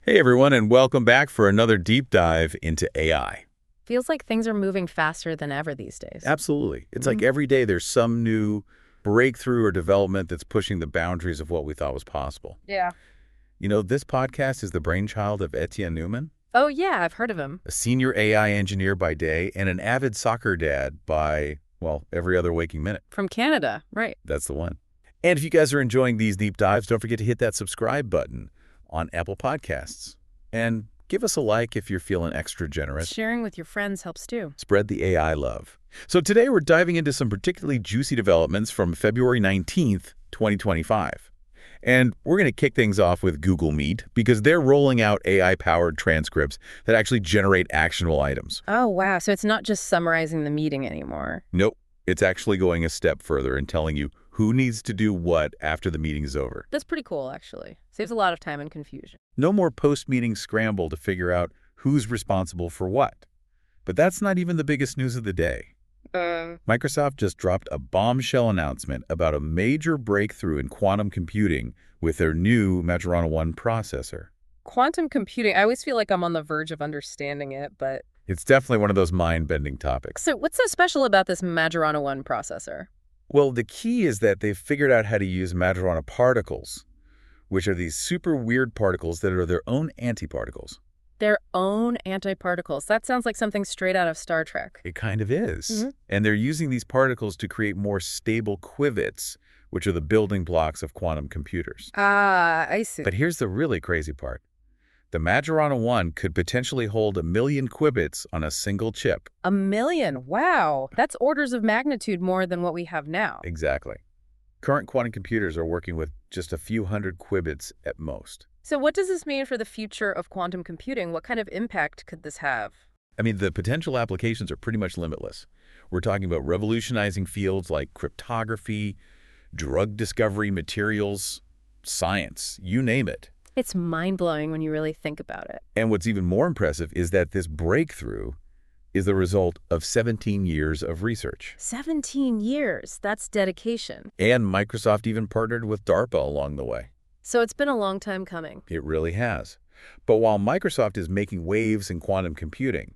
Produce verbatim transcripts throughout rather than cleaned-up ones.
Hey everyone, and welcome back for another deep dive into A I. Feels like things are moving faster than ever these days. Absolutely. It's like Mhm. every day there's some new breakthrough or development that's pushing the boundaries of what we thought was possible. Yeah. You know, this podcast is the brainchild of Etienne Newman, Oh, yeah, I've heard of him. a senior A I engineer by day and an avid soccer dad by, well, every other waking minute. From Canada, right. That's the one. And if you guys are enjoying these deep dives, don't forget to hit that subscribe button on Apple Podcasts. And give us a like if you're feeling extra generous. Sharing with your friends helps too. Spread the A I love. So today we're diving into some particularly juicy developments from February nineteenth, twenty twenty-five. And we're going to kick things off with Google Meet because they're rolling out A I-powered transcripts that actually generate actionable items. Oh, wow. So it's not just summarizing the meeting anymore. Nope, it's actually going a step further and telling you who needs to do what after the meeting is over. That's pretty cool, actually. Saves a lot of time and confusion. No more post-meeting scramble to figure out who's responsible for what. But that's not even the biggest news of the day. Um, Microsoft just dropped a bombshell announcement about a major breakthrough in quantum computing with their new Majorana one processor. quantum computing, I always feel like I'm on the verge of understanding it, but... It's definitely one of those mind-bending topics. So what's so special about this Majorana one processor? Well, the key is that they've figured out how to use Majorana particles, which are these super weird particles that are their own antiparticles. Their own antiparticles. That sounds like something straight out of Star Trek. It kind of is. Mhm. And they're using these particles to create more stable qubits, which are the building blocks of quantum computers. Ah, I see. But here's the really crazy part. The Majorana one could potentially hold a million qubits on a single chip. A million. Wow. That's orders of magnitude more than what we have now. Exactly. Current quantum computers are working with just a few hundred qubits at most. So what does this mean for the future of quantum computing? What kind of impact could this have? I mean, the potential applications are pretty much limitless. We're talking about revolutionizing fields like cryptography, drug discovery, materials, science, you name it. It's mind-blowing when you really think about it. And what's even more impressive is that this breakthrough is the result of seventeen years of research. seventeen years. That's dedication. And Microsoft even partnered with DARPA along the way. So it's been a long time coming. It really has. But while Microsoft is making waves in quantum computing,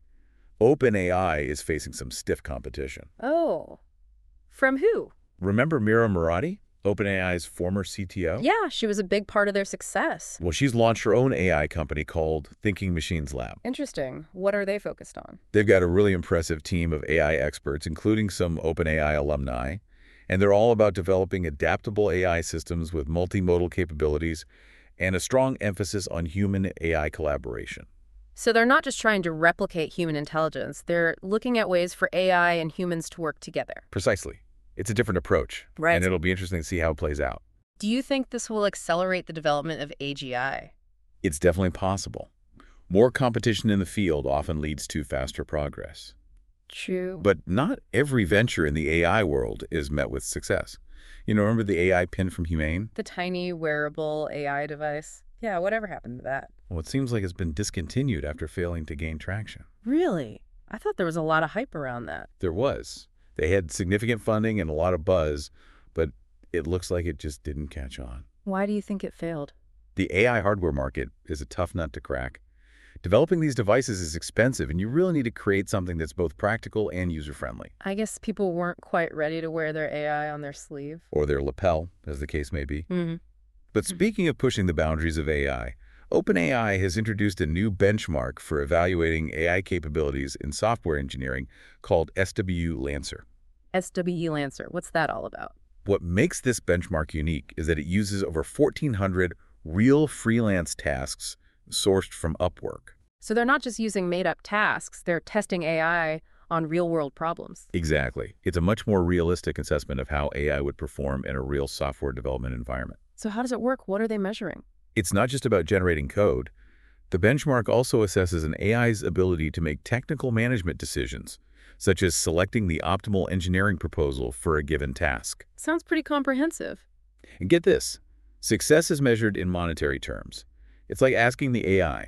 OpenAI is facing some stiff competition. Oh. From who? Remember Mira Murati, OpenAI's former C T O? Yeah, she was a big part of their success. Well, she's launched her own A I company called Thinking Machines Lab. Interesting. What are they focused on? They've got a really impressive team of A I experts, including some OpenAI alumni, and they're all about developing adaptable A I systems with multimodal capabilities and a strong emphasis on human-A I collaboration. So they're not just trying to replicate human intelligence. They're looking at ways for A I and humans to work together. Precisely. It's a different approach, Right. and it'll be interesting to see how it plays out. Do you think this will accelerate the development of A G I? It's definitely possible. More competition in the field often leads to faster progress. True. But not every venture in the A I world is met with success. You know, remember the A I pin from Humane? The tiny wearable A I device? Yeah, whatever happened to that? Well, it seems like it's been discontinued after failing to gain traction. Really? I thought there was a lot of hype around that. There was. They had significant funding and a lot of buzz, but it looks like it just didn't catch on. Why do you think it failed? The A I hardware market is a tough nut to crack. Developing these devices is expensive, and you really need to create something that's both practical and user-friendly. I guess people weren't quite ready to wear their A I on their sleeve. Or their lapel, as the case may be. Mm-hmm. But speaking of pushing the boundaries of A I, OpenAI has introduced a new benchmark for evaluating A I capabilities in software engineering called S W Lancer. S W Lancer, what's that all about? What makes this benchmark unique is that it uses over fourteen hundred real freelance tasks sourced from Upwork. So they're not just using made-up tasks, they're testing A I on real-world problems. Exactly. It's a much more realistic assessment of how A I would perform in a real software development environment. So how does it work? What are they measuring? It's not just about generating code. The benchmark also assesses an A I's ability to make technical management decisions, such as selecting the optimal engineering proposal for a given task. Sounds pretty comprehensive. And get this, success is measured in monetary terms. It's like asking the A I,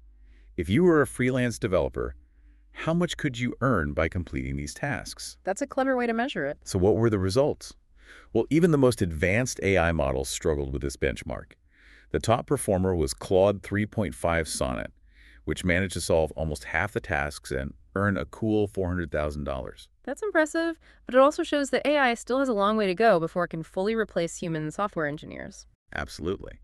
if you were a freelance developer, how much could you earn by completing these tasks? That's a clever way to measure it. So what were the results? Well, even the most advanced A I models struggled with this benchmark. The top performer was Claude three point five Sonnet, which managed to solve almost half the tasks and earn a cool four hundred thousand dollars. That's impressive, but it also shows that A I still has a long way to go before it can fully replace human software engineers. Absolutely.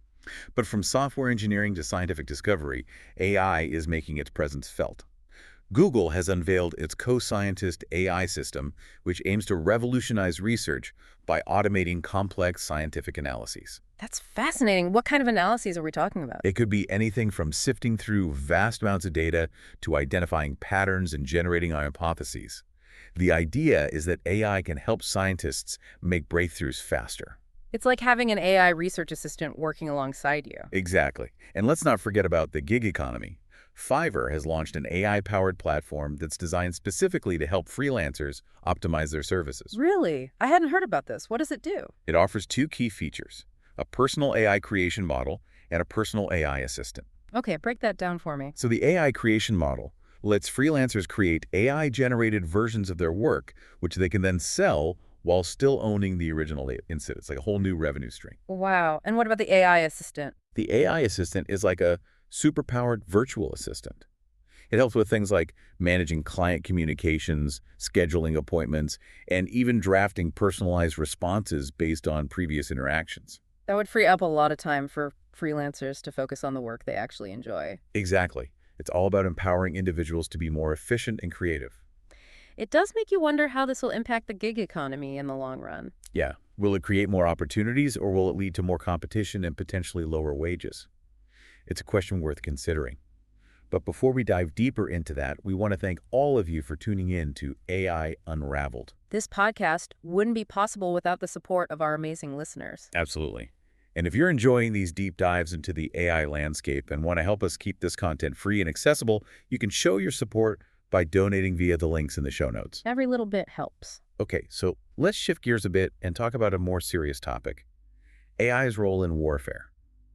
But from software engineering to scientific discovery, A I is making its presence felt. Google has unveiled its Co-Scientist A I system, which aims to revolutionize research by automating complex scientific analyses. That's fascinating. What kind of analyses are we talking about? It could be anything from sifting through vast amounts of data to identifying patterns and generating hypotheses. The idea is that A I can help scientists make breakthroughs faster. It's like having an A I research assistant working alongside you. Exactly. And let's not forget about the gig economy. Fiverr has launched an A I-powered platform that's designed specifically to help freelancers optimize their services. Really? I hadn't heard about this. What does it do? It offers two key features, a personal A I creation model and a personal A I assistant. Okay, break that down for me. So the A I creation model lets freelancers create A I-generated versions of their work, which they can then sell while still owning the original instead. It's like a whole new revenue stream. Wow. And what about the A I assistant? The A I assistant is like a superpowered virtual assistant. It helps with things like managing client communications, scheduling appointments, and even drafting personalized responses based on previous interactions. That would free up a lot of time for freelancers to focus on the work they actually enjoy. Exactly. It's all about empowering individuals to be more efficient and creative. It does make you wonder how this will impact the gig economy in the long run. Yeah. Will it create more opportunities, or will it lead to more competition and potentially lower wages? It's a question worth considering. But before we dive deeper into that, we want to thank all of you for tuning in to A I Unraveled. This podcast wouldn't be possible without the support of our amazing listeners. Absolutely. And if you're enjoying these deep dives into the A I landscape and want to help us keep this content free and accessible, you can show your support by donating via the links in the show notes. Every little bit helps. Okay, so let's shift gears a bit and talk about a more serious topic, A I's role in warfare.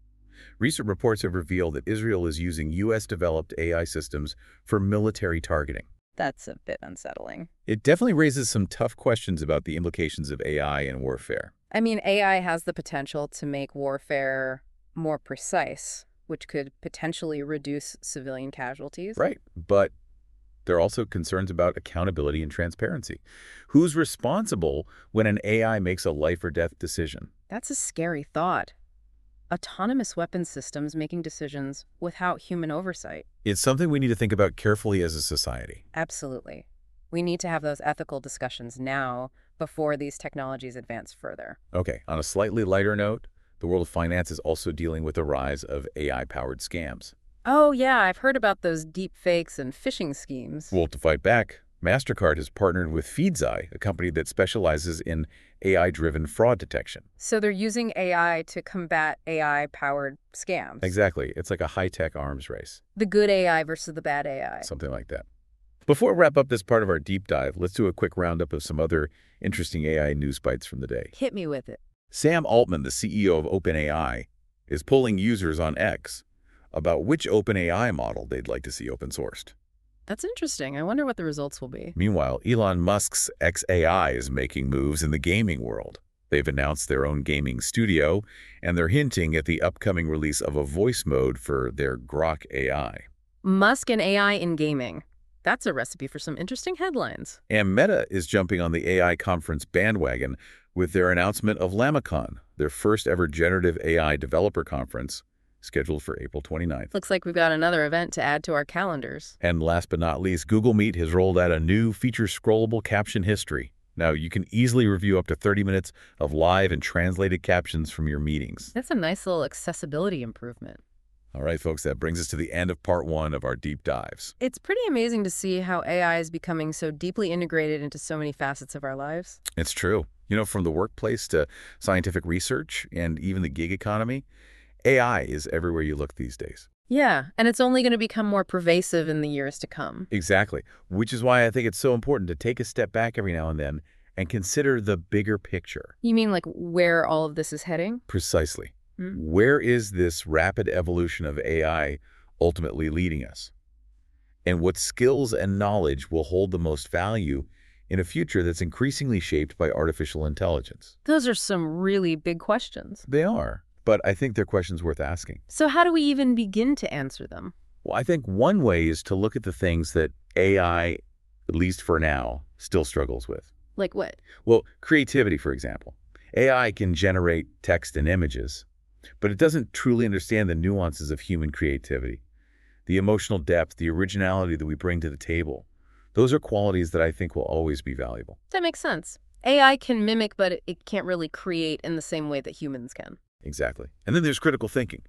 Recent reports have revealed that Israel is using U S-developed A I systems for military targeting. That's a bit unsettling. It definitely raises some tough questions about the implications of A I in warfare. I mean, A I has the potential to make warfare more precise, which could potentially reduce civilian casualties. Right, but there are also concerns about accountability and transparency. Who's responsible when an A I makes a life or death decision? That's a scary thought. Autonomous weapons systems making decisions without human oversight. It's something we need to think about carefully as a society. Absolutely. We need to have those ethical discussions now before these technologies advance further. Okay, on a slightly lighter note, the world of finance is also dealing with the rise of A I-powered scams. Oh, yeah, I've heard about those deep fakes and phishing schemes. Well, to fight back, MasterCard has partnered with Feedzai, a company that specializes in A I-driven fraud detection. So they're using A I to combat A I-powered scams. Exactly. It's like a high-tech arms race. The good A I versus the bad A I. Something like that. Before we wrap up this part of our deep dive, let's do a quick roundup of some other interesting A I news bites from the day. Hit me with it. Sam Altman, the C E O of OpenAI, is polling users on X about which OpenAI model they'd like to see open-sourced. That's interesting. I wonder what the results will be. Meanwhile, Elon Musk's X A I is making moves in the gaming world. They've announced their own gaming studio, and they're hinting at the upcoming release of a voice mode for their Grok A I. Musk and A I in gaming. That's a recipe for some interesting headlines. And Meta is jumping on the A I conference bandwagon with their announcement of LlamaCon, their first ever generative A I developer conference, scheduled for April twenty-ninth. Looks like we've got another event to add to our calendars. And last but not least, Google Meet has rolled out a new feature-scrollable caption history. Now, you can easily review up to thirty minutes of live and translated captions from your meetings. That's a nice little accessibility improvement. All right, folks, that brings us to the end of part one of our deep dives. It's pretty amazing to see how A I is becoming so deeply integrated into so many facets of our lives. It's true. You know, from the workplace to scientific research and even the gig economy, A I is everywhere you look these days. Yeah, and it's only going to become more pervasive in the years to come. Exactly, which is why I think it's so important to take a step back every now and then and consider the bigger picture. You mean like where all of this is heading? Precisely. Hmm. Where is this rapid evolution of A I ultimately leading us? And what skills and knowledge will hold the most value in a future that's increasingly shaped by artificial intelligence? Those are some really big questions. They are. but I think they're questions worth asking. So how do we even begin to answer them? Well, I think one way is to look at the things that A I, at least for now, still struggles with. Like what? Well, creativity, for example. A I can generate text and images, but it doesn't truly understand the nuances of human creativity. The emotional depth, the originality that we bring to the table, those are qualities that I think will always be valuable. That makes sense. A I can mimic, but it- it can't really create in the same way that humans can. Exactly. And then there's critical thinking.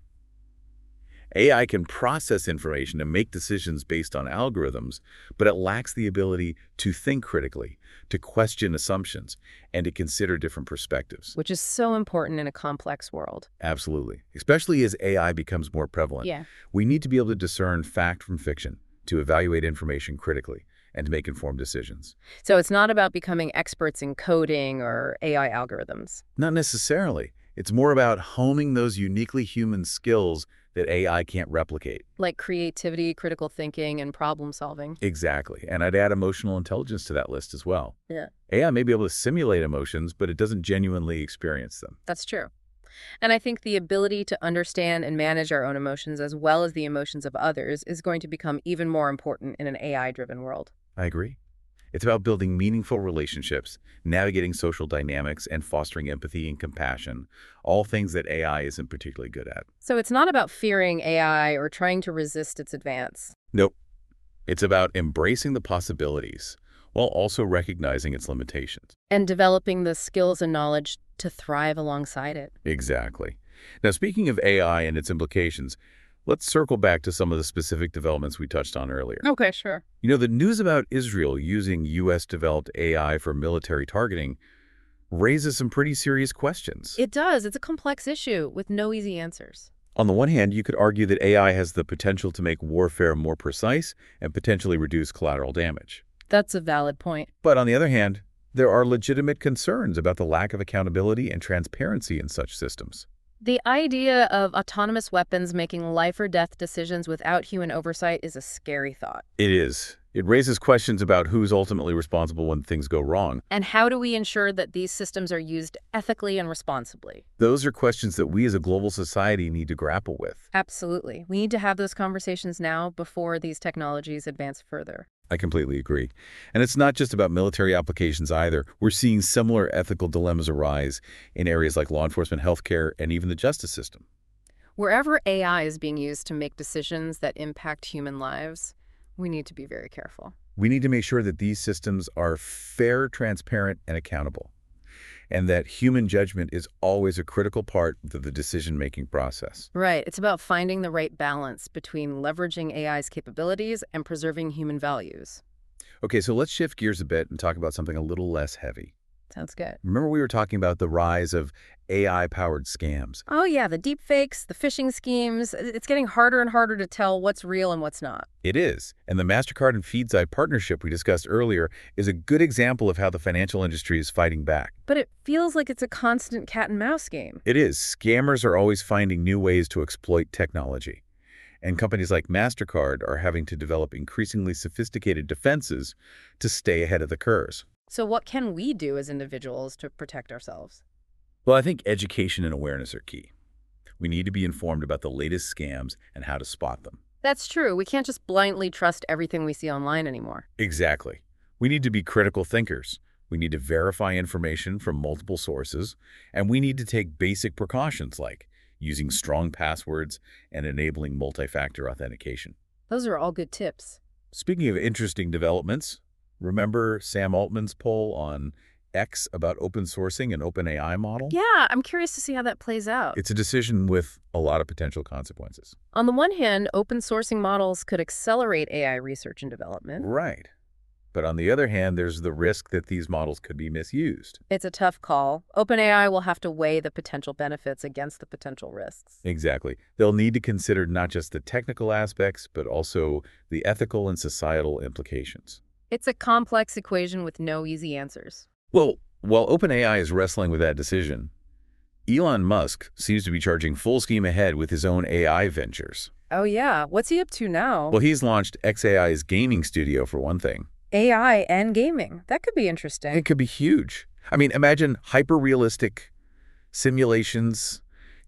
A I can process information and make decisions based on algorithms, but it lacks the ability to think critically, to question assumptions, and to consider different perspectives. Which is so important in a complex world. Absolutely. Especially as A I becomes more prevalent. Yeah. We need to be able to discern fact from fiction, to evaluate information critically, and to make informed decisions. So it's not about becoming experts in coding or A I algorithms. Not necessarily. It's more about honing those uniquely human skills that A I can't replicate. Like creativity, critical thinking, and problem solving. Exactly. And I'd add emotional intelligence to that list as well. Yeah. A I may be able to simulate emotions, but it doesn't genuinely experience them. That's true. And I think the ability to understand and manage our own emotions as well as the emotions of others is going to become even more important in an A I-driven world. I agree. It's about building meaningful relationships, navigating social dynamics, and fostering empathy and compassion, all things that A I isn't particularly good at. So it's not about fearing A I or trying to resist its advance. Nope. It's about embracing the possibilities while also recognizing its limitations. And developing the skills and knowledge to thrive alongside it. Exactly. Now, speaking of A I and its implications, let's circle back to some of the specific developments we touched on earlier. Okay, sure. You know, the news about Israel using U S-developed A I for military targeting raises some pretty serious questions. It does. It's a complex issue with no easy answers. On the one hand, you could argue that A I has the potential to make warfare more precise and potentially reduce collateral damage. That's a valid point. But on the other hand, there are legitimate concerns about the lack of accountability and transparency in such systems. The idea of autonomous weapons making life or death decisions without human oversight is a scary thought. It is. It raises questions about who's ultimately responsible when things go wrong. And how do we ensure that these systems are used ethically and responsibly? Those are questions that we as a global society need to grapple with. Absolutely. We need to have those conversations now before these technologies advance further. I completely agree. And it's not just about military applications either. We're seeing similar ethical dilemmas arise in areas like law enforcement, healthcare, and even the justice system. Wherever A I is being used to make decisions that impact human lives, we need to be very careful. We need to make sure that these systems are fair, transparent, and accountable, and that human judgment is always a critical part of the decision-making process. Right. It's about finding the right balance between leveraging A I's capabilities and preserving human values. Okay, so let's shift gears a bit and talk about something a little less heavy. Sounds good. Remember we were talking about the rise of A I-powered scams? Oh, yeah, the deep fakes, the phishing schemes. It's getting harder and harder to tell what's real and what's not. It is. And the MasterCard and FeedSide partnership we discussed earlier is a good example of how the financial industry is fighting back. But it feels like it's a constant cat and mouse game. It is. Scammers are always finding new ways to exploit technology. And companies like MasterCard are having to develop increasingly sophisticated defenses to stay ahead of the curves. So what can we do as individuals to protect ourselves? Well, I think education and awareness are key. We need to be informed about the latest scams and how to spot them. That's true. We can't just blindly trust everything we see online anymore. Exactly. We need to be critical thinkers. We need to verify information from multiple sources, and we need to take basic precautions like using strong passwords and enabling multi-factor authentication. Those are all good tips. Speaking of interesting developments, remember Sam Altman's poll on X about open sourcing an OpenAI model? Yeah, I'm curious to see how that plays out. It's a decision with a lot of potential consequences. On the one hand, open sourcing models could accelerate A I research and development. Right. But on the other hand, there's the risk that these models could be misused. It's a tough call. OpenAI will have to weigh the potential benefits against the potential risks. Exactly. They'll need to consider not just the technical aspects, but also the ethical and societal implications. It's a complex equation with no easy answers. Well, while OpenAI is wrestling with that decision, Elon Musk seems to be charging full steam ahead with his own A I ventures. Oh yeah, what's he up to now? Well, he's launched X A I's gaming studio for one thing. A I and gaming. That could be interesting. It could be huge. I mean, imagine hyper-realistic simulations,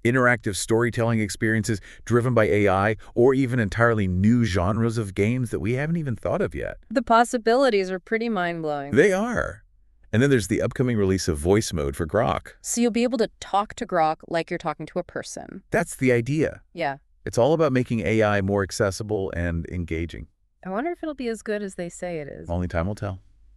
interactive storytelling experiences driven by A I, or even entirely new genres of games that we haven't even thought of yet. The possibilities are pretty mind-blowing. They are. And then there's the upcoming release of voice mode for Grok. So you'll be able to talk to Grok like you're talking to a person. That's the idea. Yeah. It's all about making A I more accessible and engaging. I wonder if it'll be as good as they say it is. Only time will tell.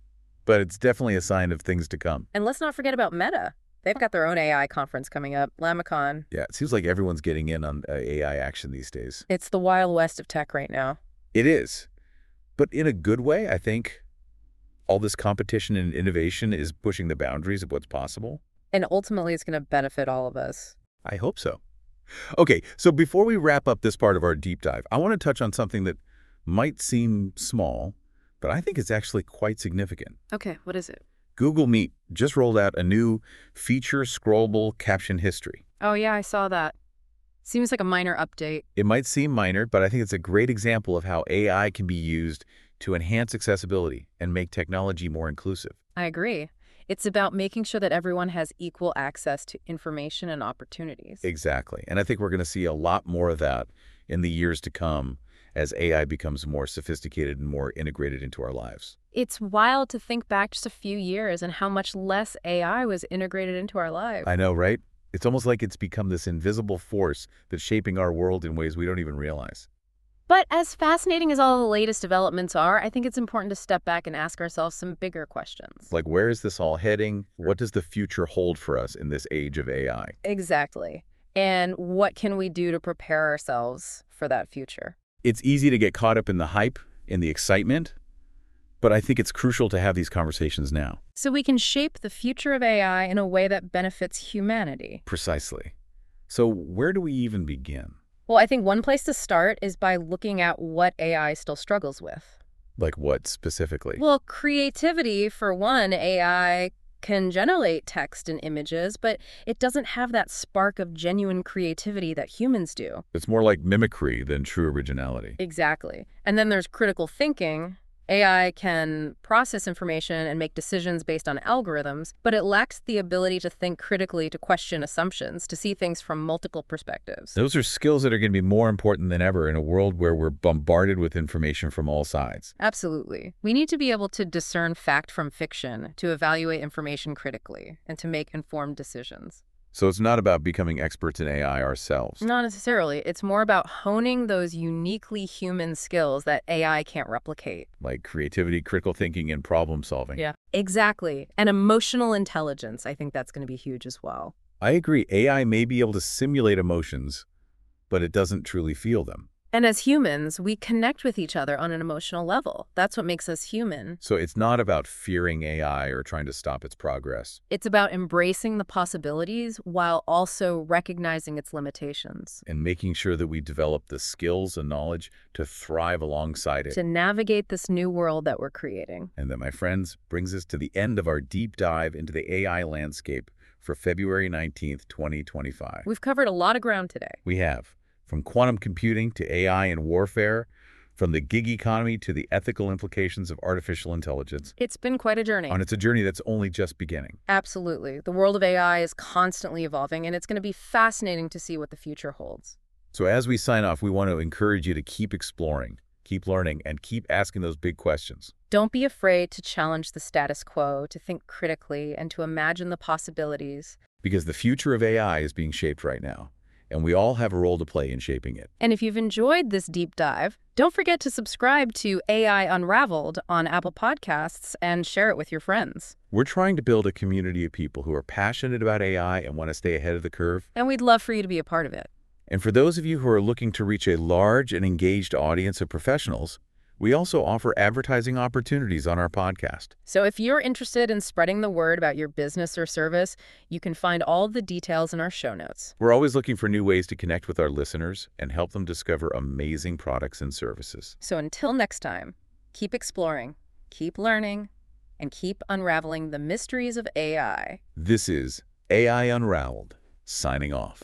But it's definitely a sign of things to come. And let's not forget about Meta. They've got their own A I conference coming up, LlamaCon. Yeah, it seems like everyone's getting in on uh, A I action these days. It's the Wild West of tech right now. It is. But in a good way, I think all this competition and innovation is pushing the boundaries of what's possible. And ultimately, it's going to benefit all of us. I hope so. Okay, so before we wrap up this part of our deep dive, I want to touch on something that might seem small, but I think it's actually quite significant. Okay, what is it? Google Meet just rolled out a new feature scrollable caption history. Oh, yeah, I saw that. Seems like a minor update. It might seem minor, but I think it's a great example of how A I can be used to enhance accessibility and make technology more inclusive. I agree. It's about making sure that everyone has equal access to information and opportunities. Exactly. And I think we're going to see a lot more of that in the years to come as A I becomes more sophisticated and more integrated into our lives. It's wild to think back just a few years and how much less A I was integrated into our lives. I know, right? It's almost like it's become this invisible force that's shaping our world in ways we don't even realize. But as fascinating as all the latest developments are, I think it's important to step back and ask ourselves some bigger questions. Like, where is this all heading? What does the future hold for us in this age of A I? Exactly. And what can we do to prepare ourselves for that future? It's easy to get caught up in the hype, in the excitement, but I think it's crucial to have these conversations now. So we can shape the future of A I in a way that benefits humanity. Precisely. So where do we even begin? Well, I think one place to start is by looking at what A I still struggles with. Like what specifically? Well, creativity, for one. A I can generate text and images, but it doesn't have that spark of genuine creativity that humans do. It's more like mimicry than true originality. Exactly. And then there's critical thinking. A I can process information and make decisions based on algorithms, but it lacks the ability to think critically, to question assumptions, to see things from multiple perspectives. Those are skills that are going to be more important than ever in a world where we're bombarded with information from all sides. Absolutely. We need to be able to discern fact from fiction, to evaluate information critically, and to make informed decisions. So it's not about becoming experts in A I ourselves. Not necessarily. It's more about honing those uniquely human skills that A I can't replicate. Like creativity, critical thinking, and problem solving. Yeah. Exactly. And emotional intelligence, I think that's going to be huge as well. I agree. A I may be able to simulate emotions, but it doesn't truly feel them. And as humans, we connect with each other on an emotional level. That's what makes us human. So it's not about fearing A I or trying to stop its progress. It's about embracing the possibilities while also recognizing its limitations. And making sure that we develop the skills and knowledge to thrive alongside it. To navigate this new world that we're creating. And that, my friends, brings us to the end of our deep dive into the A I landscape for February nineteenth, twenty twenty-five. We've covered a lot of ground today. We have. From quantum computing to A I and warfare, from the gig economy to the ethical implications of artificial intelligence. It's been quite a journey. And it's a journey that's only just beginning. Absolutely. The world of A I is constantly evolving, and it's going to be fascinating to see what the future holds. So as we sign off, we want to encourage you to keep exploring, keep learning, and keep asking those big questions. Don't be afraid to challenge the status quo, to think critically, and to imagine the possibilities. Because the future of A I is being shaped right now, and we all have a role to play in shaping it. And if you've enjoyed this deep dive, don't forget to subscribe to A I Unraveled on Apple Podcasts and share it with your friends. We're trying to build a community of people who are passionate about A I and want to stay ahead of the curve. And we'd love for you to be a part of it. And for those of you who are looking to reach a large and engaged audience of professionals, we also offer advertising opportunities on our podcast. So if you're interested in spreading the word about your business or service, you can find all the details in our show notes. We're always looking for new ways to connect with our listeners and help them discover amazing products and services. So until next time, keep exploring, keep learning, and keep unraveling the mysteries of A I. This is A I Unraveled, signing off.